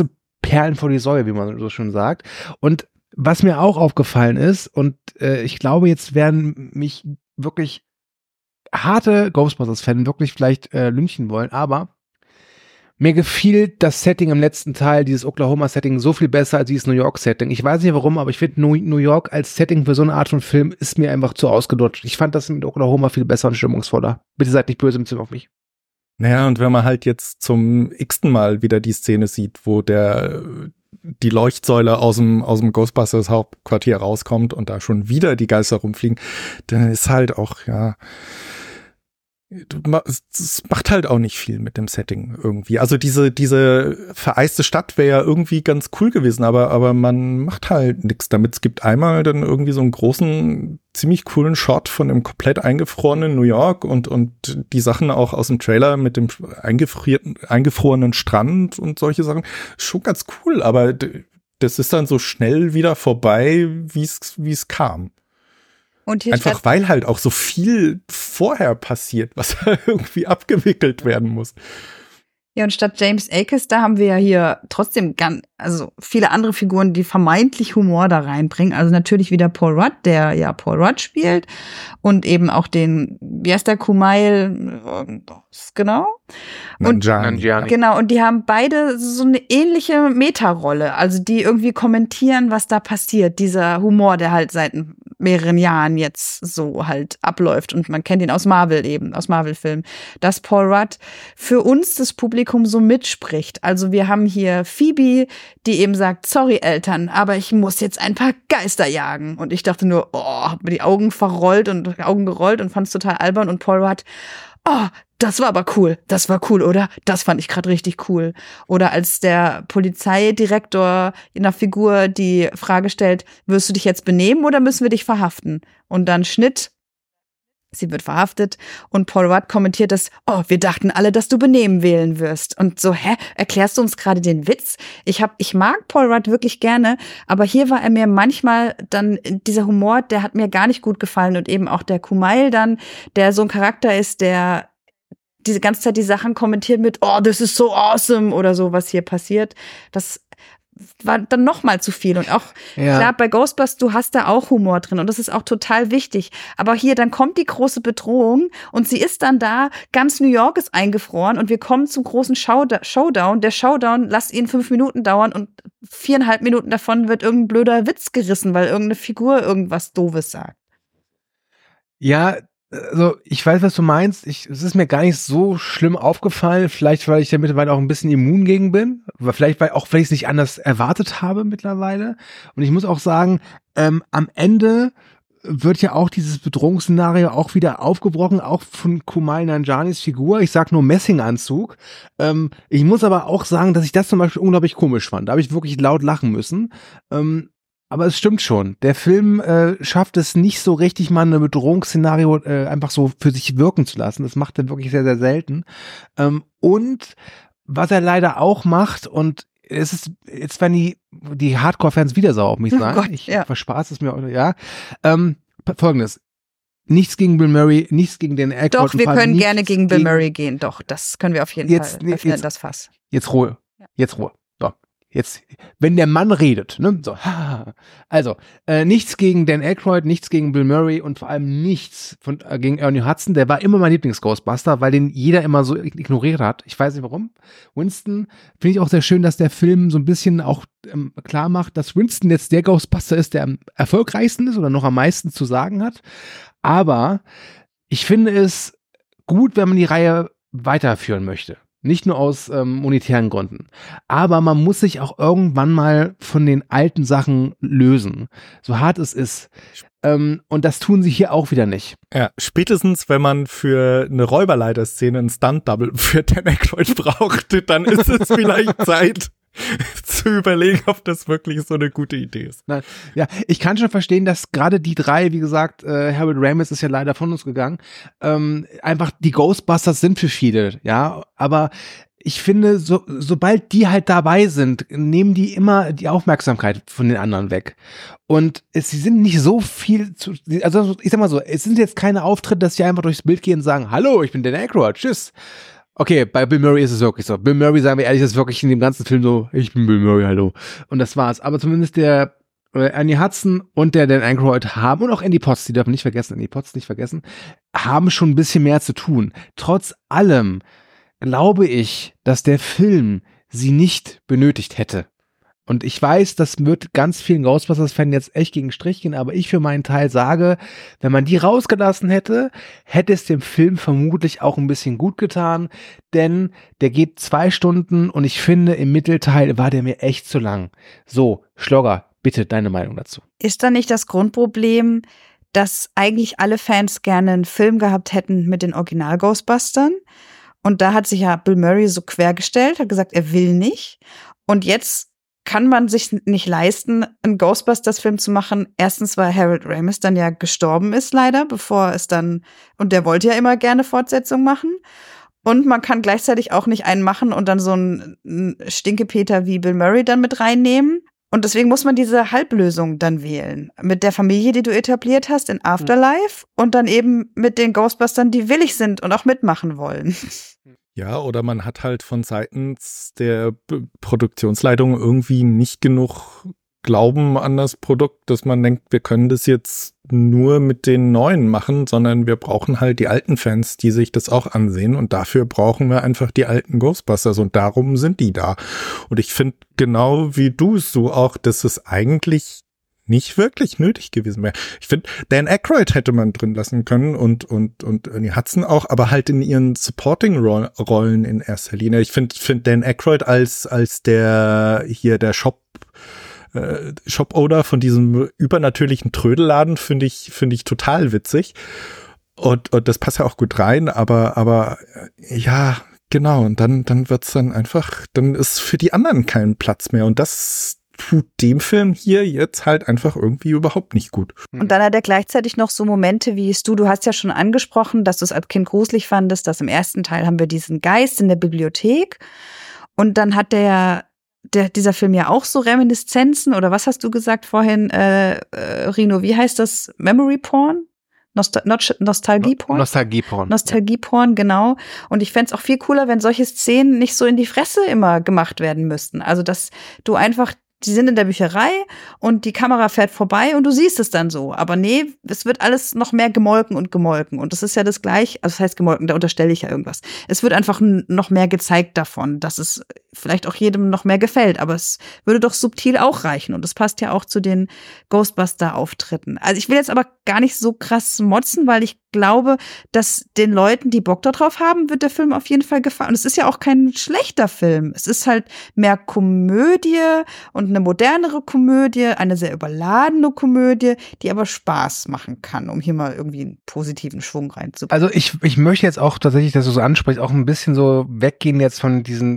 Perlen vor die Säue, wie man so schon sagt. Und was mir auch aufgefallen ist, und ich glaube, jetzt werden mich wirklich harte Ghostbusters-Fans wirklich vielleicht lynchen wollen, aber mir gefiel das Setting im letzten Teil, dieses Oklahoma-Setting, so viel besser als dieses New York-Setting. Ich weiß nicht warum, aber ich finde New York als Setting für so eine Art von Film ist mir einfach zu ausgedutscht. Ich fand das mit Oklahoma viel besser und stimmungsvoller. Bitte seid nicht böse auf mich. Naja, und wenn man halt jetzt zum x-ten Mal wieder die Szene sieht, wo die Leuchtsäule aus dem Ghostbusters Hauptquartier rauskommt und da schon wieder die Geister rumfliegen, dann ist halt auch, ja, es macht halt auch nicht viel mit dem Setting irgendwie. Also diese vereiste Stadt wäre ja irgendwie ganz cool gewesen, aber man macht halt nichts damit. Es gibt einmal dann irgendwie so einen großen, ziemlich coolen Shot von dem komplett eingefrorenen New York und die Sachen auch aus dem Trailer mit dem eingefrorenen Strand und solche Sachen. Schon ganz cool, aber das ist dann so schnell wieder vorbei, wie es kam. Und hier einfach weil halt auch so viel vorher passiert, was irgendwie abgewickelt werden muss. Ja, und statt James Ackes, da haben wir ja hier trotzdem viele andere Figuren, die vermeintlich Humor da reinbringen. Also natürlich wieder Paul Rudd, der ja Paul Rudd spielt. Und eben auch wie heißt der, Kumail, genau? Nanjiani. Genau, und die haben beide so eine ähnliche Meta-Rolle. Also die irgendwie kommentieren, was da passiert. Dieser Humor, der halt seit mehreren Jahren jetzt so halt abläuft. Und man kennt ihn aus Marvel-Filmen. Dass Paul Rudd für uns, das Publikum, so mitspricht. Also wir haben hier Phoebe, die eben sagt, sorry Eltern, aber ich muss jetzt ein paar Geister jagen. Und ich dachte nur, hab mir die Augen gerollt und fand es total albern. Und Paul Rudd, das war aber cool. Das war cool, oder? Das fand ich gerade richtig cool. Oder als der Polizeidirektor in der Figur die Frage stellt, wirst du dich jetzt benehmen oder müssen wir dich verhaften? Und dann Schnitt, sie wird verhaftet und Paul Rudd kommentiert das, wir dachten alle, dass du Benehmen wählen wirst. Und so, erklärst du uns gerade den Witz? Ich mag Paul Rudd wirklich gerne, aber hier war er mir manchmal dann, dieser Humor, der hat mir gar nicht gut gefallen und eben auch der Kumail dann, der so ein Charakter ist, der diese ganze Zeit die Sachen kommentiert mit, this is so awesome oder so, was hier passiert. Das war dann noch mal zu viel. Und auch, klar, bei Ghostbusters, du hast da auch Humor drin und das ist auch total wichtig. Aber hier, dann kommt die große Bedrohung und sie ist dann da, ganz New York ist eingefroren und wir kommen zum großen Showdown. Der Showdown, lasst ihn 5 Minuten dauern und 4,5 Minuten davon wird irgendein blöder Witz gerissen, weil irgendeine Figur irgendwas Doofes sagt. Ja, also ich weiß, was du meinst. Es ist mir gar nicht so schlimm aufgefallen. Vielleicht, weil ich da mittlerweile auch ein bisschen immun gegen bin. Aber vielleicht, weil ich es nicht anders erwartet habe mittlerweile. Und ich muss auch sagen, am Ende wird ja auch dieses Bedrohungsszenario auch wieder aufgebrochen, auch von Kumail Nanjianis Figur. Ich sag nur Messinganzug. Ich muss aber auch sagen, dass ich das zum Beispiel unglaublich komisch fand. Da habe ich wirklich laut lachen müssen. Aber es stimmt schon. Der Film schafft es nicht so richtig, mal ein Bedrohungsszenario einfach so für sich wirken zu lassen. Das macht er wirklich sehr, sehr selten. Und was er leider auch macht, und es ist, jetzt werden die Hardcore-Fans wieder sauer auf mich sein. Gott, ich verspaß es mir, ja. Folgendes. Nichts gegen Bill Murray, nichts gegen den Aykroyd. Doch, wir können gerne gegen Bill Murray gehen. Doch, das können wir auf jeden Fall öffnen, das Fass. Jetzt Ruhe. Jetzt Ruhe. Jetzt, wenn der Mann redet, ne, so, also, nichts gegen Dan Aykroyd, nichts gegen Bill Murray und vor allem nichts gegen Ernie Hudson, der war immer mein Lieblings-Ghostbuster, weil den jeder immer so ignoriert hat. Ich weiß nicht warum. Winston, finde ich auch sehr schön, dass der Film so ein bisschen auch klar macht, dass Winston jetzt der Ghostbuster ist, der am erfolgreichsten ist oder noch am meisten zu sagen hat. Aber ich finde es gut, wenn man die Reihe weiterführen möchte. Nicht nur aus monetären Gründen. Aber man muss sich auch irgendwann mal von den alten Sachen lösen. So hart es ist. Und das tun sie hier auch wieder nicht. Ja, spätestens, wenn man für eine Räuberleiter-Szene einen Stunt-Double für Dan Aykroyd braucht, dann ist es vielleicht Zeit zu überlegen, ob das wirklich so eine gute Idee ist. Nein. Ja, ich kann schon verstehen, dass gerade die drei, wie gesagt, Harold Ramis ist ja leider von uns gegangen, einfach die Ghostbusters sind für viele, ja, aber ich finde, sobald die halt dabei sind, nehmen die immer die Aufmerksamkeit von den anderen weg. Und sie sind nicht so viel also ich sag mal so, es sind jetzt keine Auftritte, dass sie einfach durchs Bild gehen und sagen, hallo, ich bin Dan Aykroyd, tschüss. Okay, bei Bill Murray ist es wirklich so. Bill Murray, sagen wir ehrlich, ist wirklich in dem ganzen Film so, ich bin Bill Murray, hallo. Und das war's. Aber zumindest der Ernie Hudson und der Dan Aykroyd haben, und auch Andy Potts, die dürfen nicht vergessen, haben schon ein bisschen mehr zu tun. Trotz allem glaube ich, dass der Film sie nicht benötigt hätte. Und ich weiß, das wird ganz vielen Ghostbusters-Fans jetzt echt gegen den Strich gehen, aber ich für meinen Teil sage, wenn man die rausgelassen hätte, hätte es dem Film vermutlich auch ein bisschen gut getan, denn der geht 2 Stunden und ich finde, im Mittelteil war der mir echt zu lang. So, Schlogger, bitte deine Meinung dazu. Ist da nicht das Grundproblem, dass eigentlich alle Fans gerne einen Film gehabt hätten mit den Original-Ghostbustern? Und da hat sich ja Bill Murray so quergestellt, hat gesagt, er will nicht. Und jetzt kann man sich nicht leisten, einen Ghostbusters-Film zu machen. Erstens, weil Harold Ramis dann ja gestorben ist, leider, bevor es dann, und der wollte ja immer gerne Fortsetzung machen. Und man kann gleichzeitig auch nicht einen machen und dann so einen Stinkepeter wie Bill Murray dann mit reinnehmen. Und deswegen muss man diese Halblösung dann wählen. Mit der Familie, die du etabliert hast in Afterlife und dann eben mit den Ghostbustern, die willig sind und auch mitmachen wollen. Ja, oder man hat halt von seitens der Produktionsleitung irgendwie nicht genug Glauben an das Produkt, dass man denkt, wir können das jetzt nur mit den Neuen machen, sondern wir brauchen halt die alten Fans, die sich das auch ansehen, und dafür brauchen wir einfach die alten Ghostbusters und darum sind die da. Und ich finde genau wie du es so auch, dass es eigentlich nicht wirklich nötig gewesen wäre. Ich finde, Dan Aykroyd hätte man drin lassen können und Ernie Hudson auch, aber halt in ihren Supporting-Rollen in erster Linie. Ich finde Dan Aykroyd als der Shop-Owner von diesem übernatürlichen Trödelladen finde ich total witzig. Und das passt ja auch gut rein, aber ja, genau. Und dann wird's dann einfach, dann ist für die anderen kein Platz mehr. Und das tut dem Film hier jetzt halt einfach irgendwie überhaupt nicht gut. Und dann hat er gleichzeitig noch so Momente, wie es du hast ja schon angesprochen, dass du es als Kind gruselig fandest, dass im ersten Teil haben wir diesen Geist in der Bibliothek und dann hat dieser Film ja auch so Reminiszenzen, oder was hast du gesagt vorhin, Rino, wie heißt das? Memory Porn? Nostalgie-Porn? Nostalgie-Porn, genau. Und ich fände es auch viel cooler, wenn solche Szenen nicht so in die Fresse immer gemacht werden müssten. Also, dass du einfach, die sind in der Bücherei und die Kamera fährt vorbei und du siehst es dann so. Aber nee, es wird alles noch mehr gemolken. Und das ist ja das Gleiche, also das heißt gemolken, da unterstelle ich ja irgendwas. Es wird einfach noch mehr gezeigt davon, dass es vielleicht auch jedem noch mehr gefällt. Aber es würde doch subtil auch reichen. Und das passt ja auch zu den Ghostbuster-Auftritten. Also ich will jetzt aber gar nicht so krass motzen, weil ich glaube, dass den Leuten, die Bock darauf haben, wird der Film auf jeden Fall gefallen. Und es ist ja auch kein schlechter Film. Es ist halt mehr Komödie und eine modernere Komödie, eine sehr überladene Komödie, die aber Spaß machen kann, um hier mal irgendwie einen positiven Schwung reinzubringen. Also ich möchte jetzt auch tatsächlich, dass du so ansprichst, auch ein bisschen so weggehen jetzt von diesen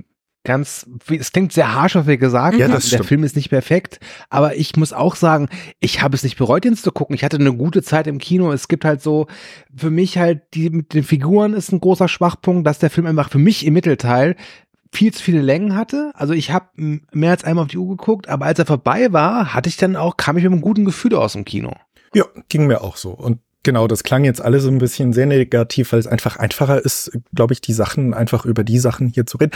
es klingt sehr harsch, was wir gesagt haben. Das der Film ist nicht perfekt, aber ich muss auch sagen, ich habe es nicht bereut, ihn zu gucken. Ich hatte eine gute Zeit im Kino. Es gibt halt so, für mich halt, die mit den Figuren ist ein großer Schwachpunkt, dass der Film einfach für mich im Mittelteil viel zu viele Längen hatte. Also ich habe mehr als einmal auf die Uhr geguckt, aber als er vorbei war, kam ich mit einem guten Gefühl aus dem Kino. Ja, ging mir auch so. Und genau, das klang jetzt alles so ein bisschen sehr negativ, weil es einfach einfacher ist, glaube ich, über die Sachen hier zu reden.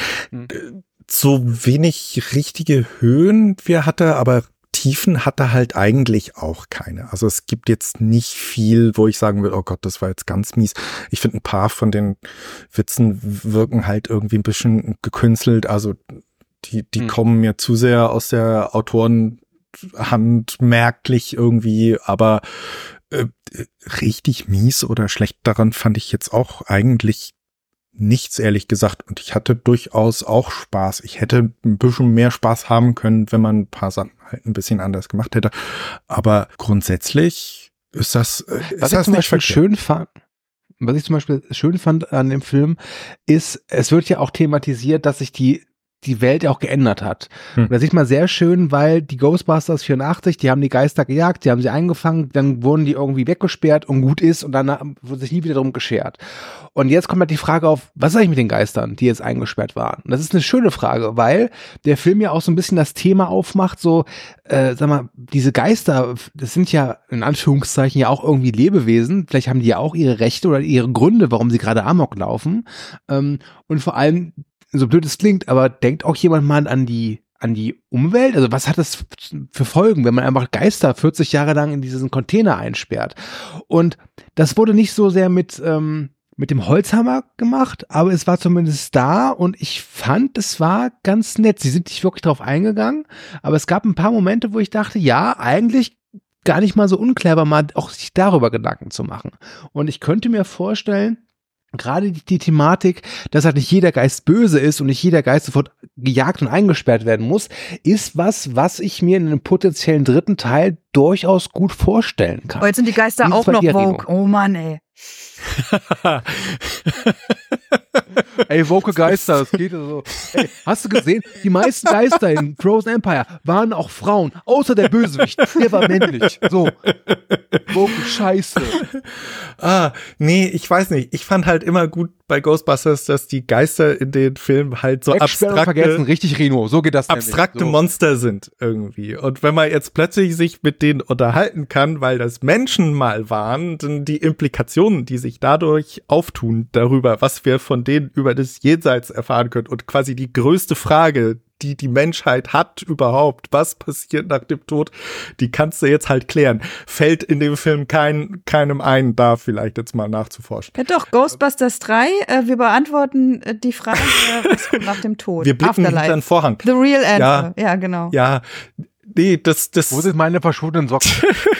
So wenig richtige Höhen wir hatte, aber Tiefen hatte halt eigentlich auch keine. Also es gibt jetzt nicht viel, wo ich sagen will, oh Gott, das war jetzt ganz mies. Ich finde, ein paar von den Witzen wirken halt irgendwie ein bisschen gekünstelt. Also die kommen mir zu sehr aus der Autorenhand merklich irgendwie, aber richtig mies oder schlecht daran fand ich jetzt auch eigentlich nichts, ehrlich gesagt. Und ich hatte durchaus auch Spaß. Ich hätte ein bisschen mehr Spaß haben können, wenn man ein paar Sachen halt ein bisschen anders gemacht hätte. Aber grundsätzlich ist das was ich zum Beispiel schön fand an dem Film, ist, es wird ja auch thematisiert, dass sich die die Welt auch geändert hat. Und da sieht man sehr schön, weil die Ghostbusters 84, die haben die Geister gejagt, die haben sie eingefangen, dann wurden die irgendwie weggesperrt und gut ist und dann wurde sich nie wieder darum geschert. Und jetzt kommt halt die Frage auf, was ist eigentlich mit den Geistern, die jetzt eingesperrt waren? Und das ist eine schöne Frage, weil der Film ja auch so ein bisschen das Thema aufmacht, so, sag mal, diese Geister, das sind ja in Anführungszeichen ja auch irgendwie Lebewesen, vielleicht haben die ja auch ihre Rechte oder ihre Gründe, warum sie gerade Amok laufen. Und vor allem, so blöd es klingt, aber denkt auch jemand mal an die Umwelt? Also was hat das für Folgen, wenn man einfach Geister 40 Jahre lang in diesen Container einsperrt? Und das wurde nicht so sehr mit dem Holzhammer gemacht, aber es war zumindest da und ich fand, es war ganz nett. Sie sind nicht wirklich drauf eingegangen, aber es gab ein paar Momente, wo ich dachte, ja, eigentlich gar nicht mal so unclever, mal auch sich darüber Gedanken zu machen. Und ich könnte mir vorstellen, gerade die Thematik, dass halt nicht jeder Geist böse ist und nicht jeder Geist sofort gejagt und eingesperrt werden muss, ist was ich mir in einem potenziellen dritten Teil durchaus gut vorstellen kann. Oh, jetzt sind die Geister auch noch woke. Oh Mann, ey. Ey, woke Geister, das geht so. Ey, hast du gesehen? Die meisten Geister in Frozen Empire waren auch Frauen, außer der Bösewicht. Der war männlich. So. Woke Scheiße. Nee, ich weiß nicht. Ich fand halt immer gut bei Ghostbusters, dass die Geister in den Filmen halt so vergessen, richtig, Rino. So geht das abstrakte Monster sind irgendwie. Und wenn man jetzt plötzlich sich mit denen unterhalten kann, weil das Menschen mal waren, dann die Implikationen, die sich dadurch auftun darüber, was wir von denen über das Jenseits erfahren können und quasi die größte Frage, die die Menschheit hat überhaupt, was passiert nach dem Tod, die kannst du jetzt halt klären. Fällt in dem Film keinem ein, da vielleicht jetzt mal nachzuforschen. Ja doch, Ghostbusters 3, wir beantworten die Frage, was kommt nach dem Tod. Wir blicken hinter den Vorhang. The real answer, ja genau. Ja, nee, das. Wo sind meine verschwundenen Socken?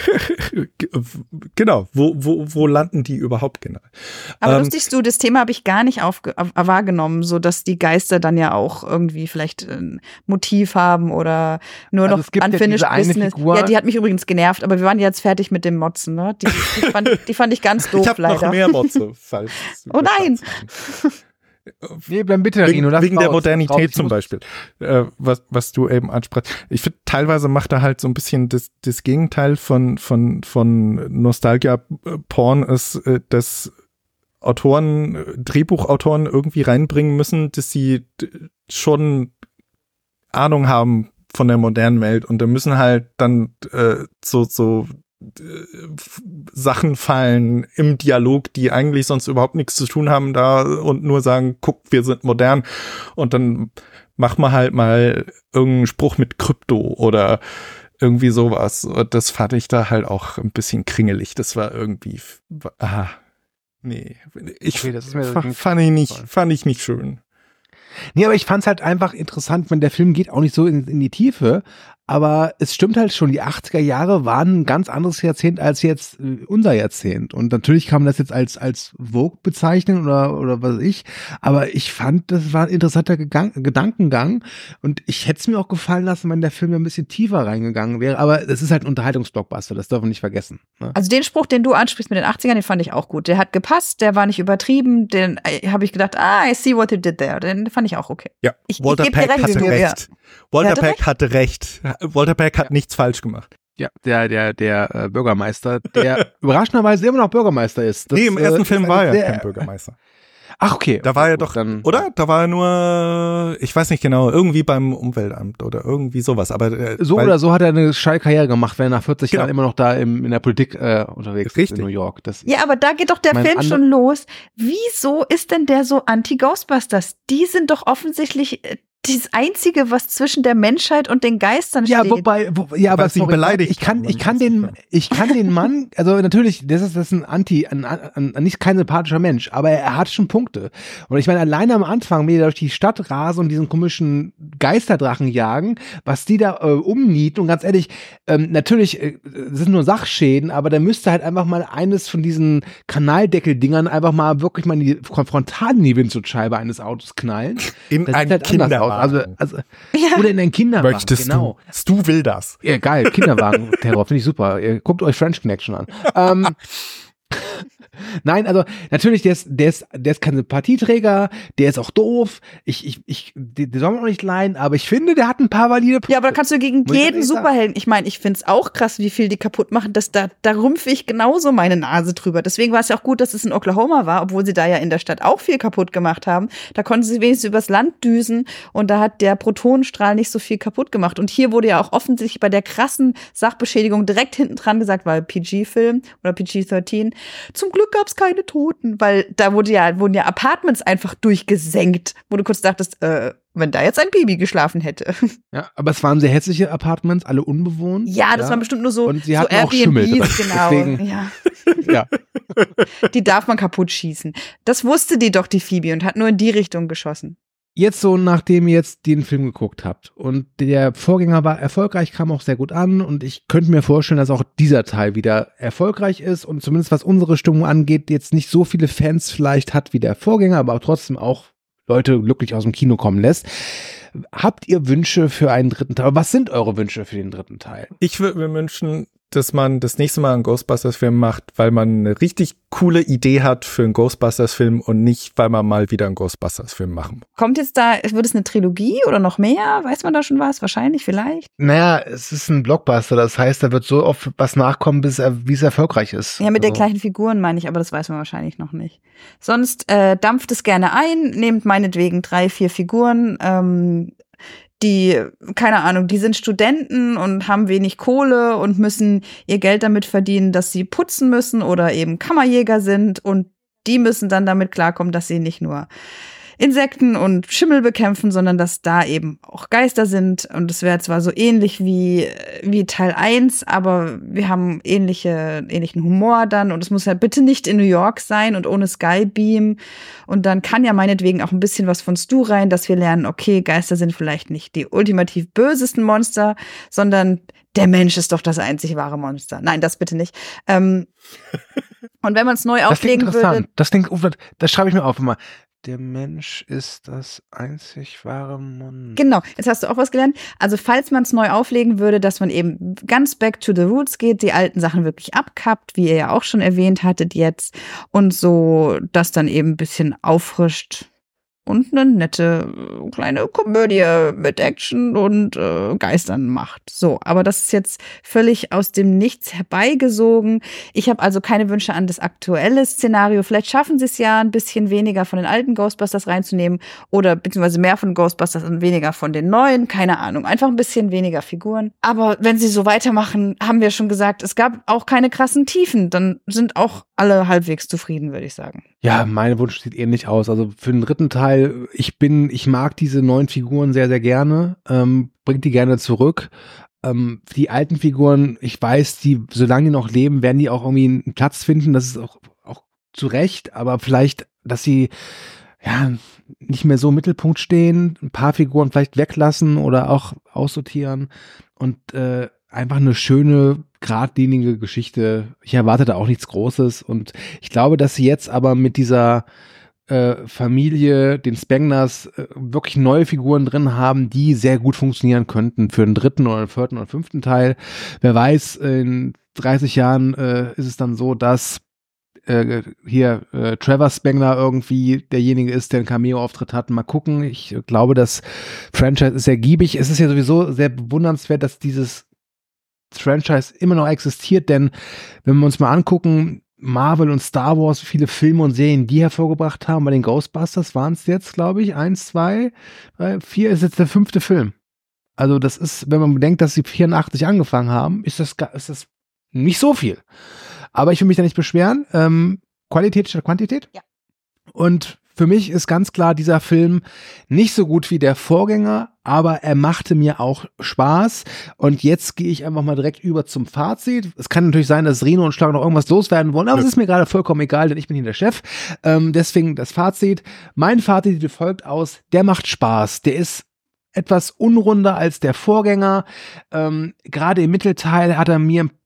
Genau, wo landen die überhaupt genau? Aber lustig, das Thema habe ich gar nicht wahrgenommen, so dass die Geister dann ja auch irgendwie vielleicht ein Motiv haben oder nur noch unfinished business. Ja, die hat mich übrigens genervt, aber wir waren jetzt fertig mit dem Motzen, ne? Die fand ich ganz doof, leider. Ich habe noch mehr Motze, falls. Oh nein! Nee, dann bitte, Rino. Wegen der Modernität zum Beispiel, was du eben ansprachst. Ich finde, teilweise macht er halt so ein bisschen das Gegenteil von Nostalgia-Porn ist, dass Drehbuchautoren irgendwie reinbringen müssen, dass sie schon Ahnung haben von der modernen Welt und da müssen halt dann so Sachen fallen im Dialog, die eigentlich sonst überhaupt nichts zu tun haben da und nur sagen, guck, wir sind modern und dann mach mal halt mal irgendeinen Spruch mit Krypto oder irgendwie sowas. Und das fand ich da halt auch ein bisschen kringelig. Das war irgendwie, nee. Fand ich nicht schön. Nee, aber ich fand's halt einfach interessant, wenn der Film geht auch nicht so in die Tiefe, aber es stimmt halt schon, die 80er Jahre waren ein ganz anderes Jahrzehnt als jetzt unser Jahrzehnt und natürlich kann man das jetzt als Vogue bezeichnen oder was weiß ich, aber ich fand, das war ein interessanter Gedankengang und ich hätte es mir auch gefallen lassen, wenn der Film ein bisschen tiefer reingegangen wäre, aber es ist halt ein Unterhaltungsblockbuster, das darf man nicht vergessen. Ne? Also den Spruch, den du ansprichst mit den 80ern, den fand ich auch gut, der hat gepasst, der war nicht übertrieben, den habe ich gedacht, I see what you did there, den fand ich auch okay. Ja, Walter Peck hatte recht. Walter Peck hatte recht. Walter Peck hat nichts falsch gemacht. Ja, der Bürgermeister, der überraschenderweise immer noch Bürgermeister ist. Nee, im ersten Film war er kein Bürgermeister. Ach, okay. Da war er doch, oder? Da war er nur, ich weiß nicht genau, irgendwie beim Umweltamt oder irgendwie sowas. Aber oder so hat er eine Schallkarriere gemacht, wenn er nach 40 Jahren immer noch da in der Politik unterwegs ist in New York. Ja, aber da geht doch der Film schon los. Wieso ist denn der so anti-Ghostbusters? Die sind doch offensichtlich das Einzige, was zwischen der Menschheit und den Geistern steht. Ja, aber sie beleidigt. Ich kann den Mann, also natürlich, das ist nicht kein sympathischer Mensch, aber er hat schon Punkte. Und ich meine, alleine am Anfang, wenn die durch die Stadt rasen und diesen komischen Geisterdrachen jagen, was die da umnieten und ganz ehrlich, natürlich, das sind nur Sachschäden, aber da müsste halt einfach mal eines von diesen Kanaldeckeldingern einfach mal wirklich mal in die frontal in die Windschutzscheibe eines Autos knallen. In ein Kinderwagen. Also oder in einen Kinderwagen. Möchtest genau. Du will das. Ja, geil. Kinderwagen-Terror, finde ich super. Ihr guckt euch French Connection an. Nein, also natürlich, der ist kein Sympathieträger, der ist auch doof. Der soll man auch nicht leiden, aber ich finde, der hat ein paar valide Punkte. Ja, aber da kannst du gegen Muss ich jeden ehrlich sagen. Superhelden, ich meine, ich find's auch krass, wie viel die kaputt machen, da rümpfe ich genauso meine Nase drüber. Deswegen war es ja auch gut, dass es in Oklahoma war, obwohl sie da ja in der Stadt auch viel kaputt gemacht haben. Da konnten sie wenigstens übers Land düsen und da hat der Protonenstrahl nicht so viel kaputt gemacht. Und hier wurde ja auch offensichtlich bei der krassen Sachbeschädigung direkt hinten dran gesagt, weil PG-Film oder PG-13, zum Glück gab's keine Toten, weil da wurden ja Apartments einfach durchgesenkt, wo du kurz dachtest, wenn da jetzt ein Baby geschlafen hätte. Ja, aber es waren sehr hässliche Apartments, alle unbewohnt. Ja, das waren bestimmt nur so, und sie so hatten auch Schimmel drin. Genau. Deswegen, Ja. ja. Die darf man kaputt schießen. Das wusste die doch, die Phoebe, und hat nur in die Richtung geschossen. Jetzt so, nachdem ihr jetzt den Film geguckt habt und der Vorgänger war erfolgreich, kam auch sehr gut an und ich könnte mir vorstellen, dass auch dieser Teil wieder erfolgreich ist und zumindest was unsere Stimmung angeht, jetzt nicht so viele Fans vielleicht hat wie der Vorgänger, aber trotzdem auch Leute glücklich aus dem Kino kommen lässt. Habt ihr Wünsche für einen dritten Teil? Was sind eure Wünsche für den dritten Teil? Ich würde mir wünschen, dass man das nächste Mal einen Ghostbusters-Film macht, weil man eine richtig coole Idee hat für einen Ghostbusters-Film und nicht, weil man mal wieder einen Ghostbusters-Film machen. Kommt jetzt wird es eine Trilogie oder noch mehr? Weiß man da schon was? Wahrscheinlich, vielleicht? Naja, es ist ein Blockbuster, das heißt, da wird so oft was nachkommen, wie es erfolgreich ist. Ja, mit den gleichen Figuren meine ich, aber das weiß man wahrscheinlich noch nicht. Sonst dampft es gerne ein, nehmt meinetwegen 3, 4 Figuren, die, keine Ahnung, die sind Studenten und haben wenig Kohle und müssen ihr Geld damit verdienen, dass sie putzen müssen oder eben Kammerjäger sind und die müssen dann damit klarkommen, dass sie nicht nur Insekten und Schimmel bekämpfen, sondern dass da eben auch Geister sind und es wäre zwar so ähnlich wie Teil 1, aber wir haben ähnlichen Humor dann und es muss ja bitte nicht in New York sein und ohne Skybeam und dann kann ja meinetwegen auch ein bisschen was von Stu rein, dass wir lernen, okay, Geister sind vielleicht nicht die ultimativ bösesten Monster, sondern der Mensch ist doch das einzig wahre Monster. Nein, das bitte nicht. Und wenn man es neu auflegen würde. Das schreibe ich mir auf immer. Der Mensch ist das einzig wahre Monster. Genau, jetzt hast du auch was gelernt. Also falls man es neu auflegen würde, dass man eben ganz back to the roots geht, die alten Sachen wirklich abkappt, wie ihr ja auch schon erwähnt hattet jetzt, und so das dann eben ein bisschen auffrischt. Und eine nette kleine Komödie mit Action und Geistern macht. So, aber das ist jetzt völlig aus dem Nichts herbeigesogen. Ich habe also keine Wünsche an das aktuelle Szenario. Vielleicht schaffen sie es ja, ein bisschen weniger von den alten Ghostbusters reinzunehmen oder beziehungsweise mehr von Ghostbusters und weniger von den neuen. Keine Ahnung, einfach ein bisschen weniger Figuren. Aber wenn sie so weitermachen, haben wir schon gesagt, es gab auch keine krassen Tiefen. Dann sind auch alle halbwegs zufrieden, würde ich sagen. Ja, mein Wunsch sieht ähnlich aus. Also für den dritten Teil, ich mag diese neuen Figuren sehr, sehr gerne, bringt die gerne zurück. Die alten Figuren, ich weiß, solange die noch leben, werden die auch irgendwie einen Platz finden. Das ist auch zu Recht, aber vielleicht, dass sie ja nicht mehr so im Mittelpunkt stehen, ein paar Figuren vielleicht weglassen oder auch aussortieren und einfach eine schöne, geradlinige Geschichte. Ich erwarte da auch nichts Großes und ich glaube, dass sie jetzt aber mit dieser Familie, den Spangners, wirklich neue Figuren drin haben, die sehr gut funktionieren könnten für den dritten oder den vierten oder fünften Teil. Wer weiß, in 30 Jahren ist es dann so, dass Trevor Spangler irgendwie derjenige ist, der einen Cameo-Auftritt hat. Mal gucken. Ich glaube, das Franchise ist sehr giebig. Es ist ja sowieso sehr bewundernswert, dass dieses Franchise immer noch existiert, denn wenn wir uns mal angucken, Marvel und Star Wars, wie viele Filme und Serien die hervorgebracht haben, bei den Ghostbusters waren es jetzt, glaube ich, 1, 2, 3, 4 ist jetzt der 5. Film. Also das ist, wenn man bedenkt, dass sie 84 angefangen haben, ist das nicht so viel. Aber ich will mich da nicht beschweren. Qualität statt Quantität. Ja. Und für mich ist ganz klar dieser Film nicht so gut wie der Vorgänger, aber er machte mir auch Spaß. Und jetzt gehe ich einfach mal direkt über zum Fazit. Es kann natürlich sein, dass Rino und Schlag noch irgendwas loswerden wollen, aber es ist mir gerade vollkommen egal, denn ich bin hier der Chef. Deswegen das Fazit. Mein Fazit folgt aus, der macht Spaß. Der ist etwas unrunder als der Vorgänger. Gerade im Mittelteil hat er mir ein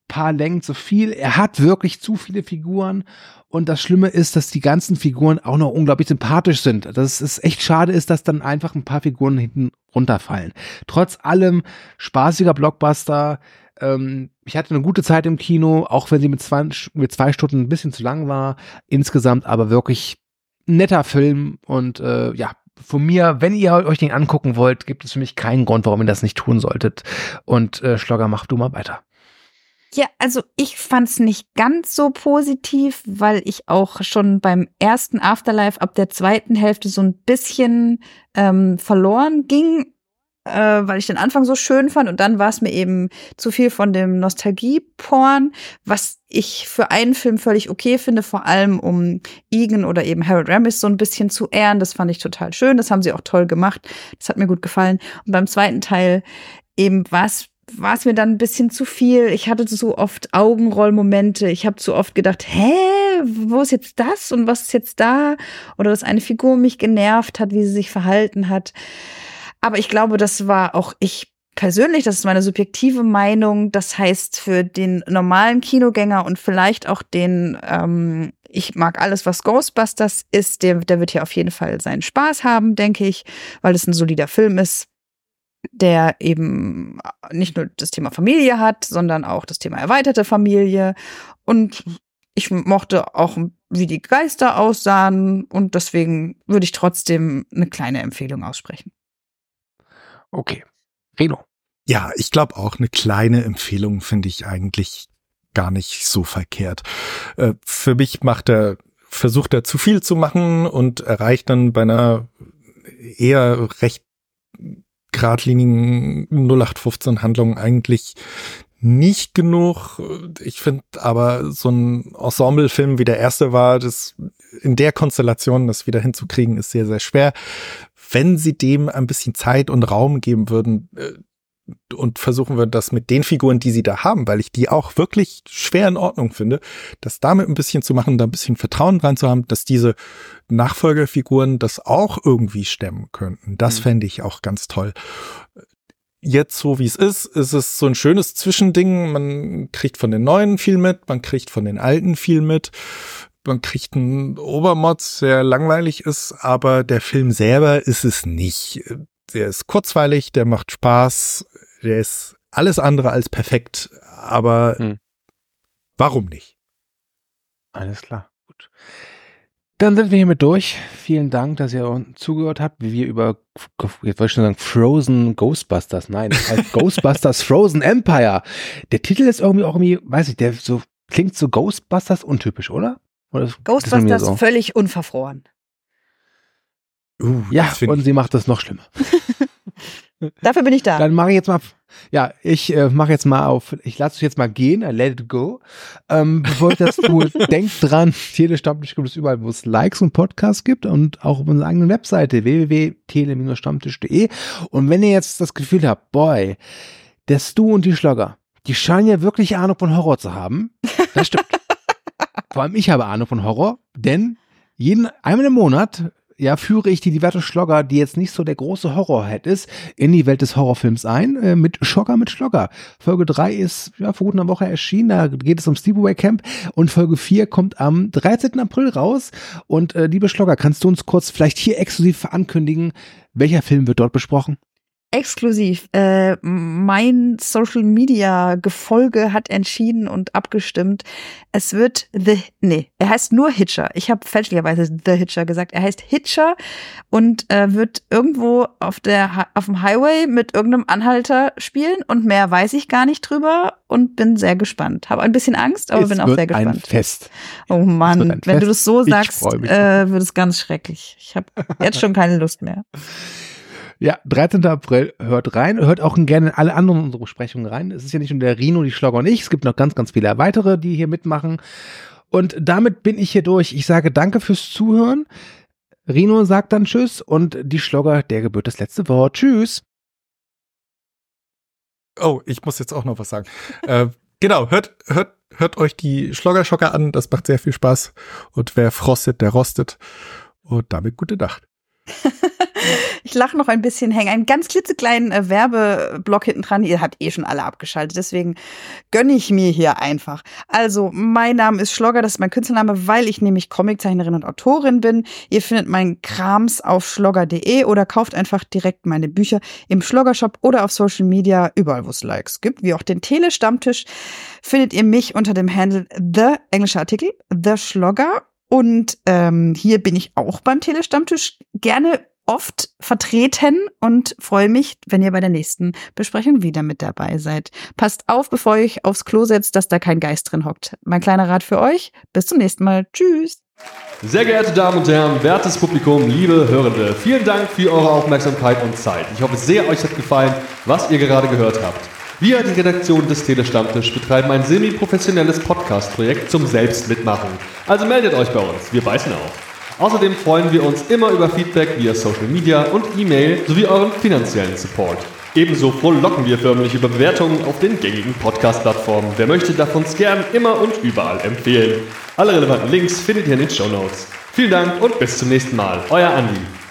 paar Längen zu viel. Er hat wirklich zu viele Figuren. Und das Schlimme ist, dass die ganzen Figuren auch noch unglaublich sympathisch sind. Das ist echt schade ist, dass dann einfach ein paar Figuren hinten runterfallen. Trotz allem spaßiger Blockbuster. Ich hatte eine gute Zeit im Kino, auch wenn sie mit 2 Stunden ein bisschen zu lang war. Insgesamt aber wirklich netter Film. Und von mir, wenn ihr euch den angucken wollt, gibt es für mich keinen Grund, warum ihr das nicht tun solltet. Und Schlogger, mach du mal weiter. Ja, also ich fand's nicht ganz so positiv, weil ich auch schon beim ersten Afterlife ab der zweiten Hälfte so ein bisschen verloren ging, weil ich den Anfang so schön fand und dann war es mir eben zu viel von dem Nostalgie-Porn, was ich für einen Film völlig okay finde, vor allem um Egan oder eben Harold Ramis so ein bisschen zu ehren. Das fand ich total schön, das haben sie auch toll gemacht, das hat mir gut gefallen. Und beim zweiten Teil eben war es mir dann ein bisschen zu viel. Ich hatte so oft Augenrollmomente. Ich habe zu oft gedacht, wo ist jetzt das und was ist jetzt da? Oder dass eine Figur mich genervt hat, wie sie sich verhalten hat. Aber ich glaube, das war auch ich persönlich, das ist meine subjektive Meinung. Das heißt, für den normalen Kinogänger und vielleicht auch den, ich mag alles, was Ghostbusters ist, der wird hier auf jeden Fall seinen Spaß haben, denke ich, weil es ein solider Film ist, der eben nicht nur das Thema Familie hat, sondern auch das Thema erweiterte Familie. Und ich mochte auch, wie die Geister aussahen. Und deswegen würde ich trotzdem eine kleine Empfehlung aussprechen. Okay. Reno. Ja, ich glaube auch, eine kleine Empfehlung finde ich eigentlich gar nicht so verkehrt. Für mich versucht er zu viel zu machen und erreicht dann bei einer eher recht geradlinigen 0815-Handlung eigentlich nicht genug. Ich finde aber so ein Ensemble-Film wie der erste war, das in der Konstellation das wieder hinzukriegen, ist sehr, sehr schwer. Wenn sie dem ein bisschen Zeit und Raum geben würden und versuchen würden, das mit den Figuren, die sie da haben, weil ich die auch wirklich schwer in Ordnung finde, das damit ein bisschen zu machen, da ein bisschen Vertrauen dran zu haben, dass diese Nachfolgerfiguren das auch irgendwie stemmen könnten. Das fände ich auch ganz toll. Jetzt, so wie es ist es so ein schönes Zwischending. Man kriegt von den Neuen viel mit, man kriegt von den Alten viel mit. Man kriegt einen Obermotz, der langweilig ist, aber der Film selber ist es nicht. Der ist kurzweilig, der macht Spaß, der ist alles andere als perfekt, aber warum nicht? Alles klar, gut. Dann sind wir hiermit durch. Vielen Dank, dass ihr uns zugehört habt, wie wir über, jetzt wollte ich schon sagen, Frozen Ghostbusters, nein, das heißt Ghostbusters Frozen Empire. Der Titel ist irgendwie, weiß ich, der so klingt so Ghostbusters untypisch, oder? Ghostbusters so? Völlig unverfroren. Ja, und sie macht das noch schlimmer. Dafür bin ich da. Dann mache ich jetzt mal, ich mache jetzt mal auf, ich lasse es jetzt mal gehen, let it go. Bevor ich das tue, denkt dran, Telestammtisch gibt es überall, wo es Likes und Podcasts gibt und auch auf unserer eigenen Webseite www.tele-stammtisch.de. Und wenn ihr jetzt das Gefühl habt, boy, der Stu und die Schlogger, die scheinen ja wirklich Ahnung von Horror zu haben, das stimmt. Vor allem ich habe Ahnung von Horror, denn einmal im Monat führe ich die diverse Schlogger, die jetzt nicht so der große Horrorhead ist, in die Welt des Horrorfilms ein, mit Schocker mit Schlogger. Folge 3 ist vor gut einer Woche erschienen, da geht es um Sleepaway Camp und Folge 4 kommt am 13. April raus. Und liebe Schlogger, kannst du uns kurz vielleicht hier exklusiv ankündigen, welcher Film wird dort besprochen? Exklusiv. Mein Social Media Gefolge hat entschieden und abgestimmt. Es wird er heißt nur Hitcher. Ich habe fälschlicherweise The Hitcher gesagt. Er heißt Hitcher und wird irgendwo auf dem Highway mit irgendeinem Anhalter spielen und mehr weiß ich gar nicht drüber und bin sehr gespannt. Habe ein bisschen Angst, aber bin auch sehr gespannt. Ein Fest. Oh Mann, wenn du das so sagst, wird es ganz schrecklich. Ich habe jetzt schon keine Lust mehr. Ja, 13. April, hört rein, hört auch gerne alle anderen unsere Besprechungen rein. Es ist ja nicht nur der Rino, die Schlogger und ich, es gibt noch ganz, ganz viele weitere, die hier mitmachen. Und damit bin ich hier durch. Ich sage danke fürs Zuhören. Rino sagt dann Tschüss und die Schlogger, der gebührt das letzte Wort. Tschüss. Oh, ich muss jetzt auch noch was sagen. Genau, hört euch die Schlogger-Schocker an, das macht sehr viel Spaß. Und wer frostet, der rostet. Und damit gute Nacht. Ich lache noch ein bisschen, hänge einen ganz klitzekleinen Werbeblock hinten dran. Ihr habt schon alle abgeschaltet, deswegen gönne ich mir hier einfach. Also, mein Name ist Schlogger, das ist mein Künstlername, weil ich nämlich Comiczeichnerin und Autorin bin. Ihr findet meinen Krams auf schlogger.de oder kauft einfach direkt meine Bücher im Schlogger-Shop oder auf Social Media, überall wo es Likes gibt, wie auch den Tele-Stammtisch, findet ihr mich unter dem Handle The, englischer Artikel, The Schlogger. Und hier bin ich auch beim Tele-Stammtisch gerne oft vertreten und freue mich, wenn ihr bei der nächsten Besprechung wieder mit dabei seid. Passt auf, bevor ihr euch aufs Klo setzt, dass da kein Geist drin hockt. Mein kleiner Rat für euch. Bis zum nächsten Mal. Tschüss. Sehr geehrte Damen und Herren, wertes Publikum, liebe Hörende, vielen Dank für eure Aufmerksamkeit und Zeit. Ich hoffe sehr, euch hat gefallen, was ihr gerade gehört habt. Wir, die Redaktion des Tele-Stammtisch, betreiben ein semi-professionelles Podcast-Projekt zum Selbstmitmachen. Also meldet euch bei uns, wir beißen auf. Außerdem freuen wir uns immer über Feedback via Social Media und E-Mail sowie euren finanziellen Support. Ebenso frohlocken wir förmlich über Bewertungen auf den gängigen Podcast-Plattformen. Wer möchte, darf uns gern immer und überall empfehlen. Alle relevanten Links findet ihr in den Shownotes. Vielen Dank und bis zum nächsten Mal. Euer Andi.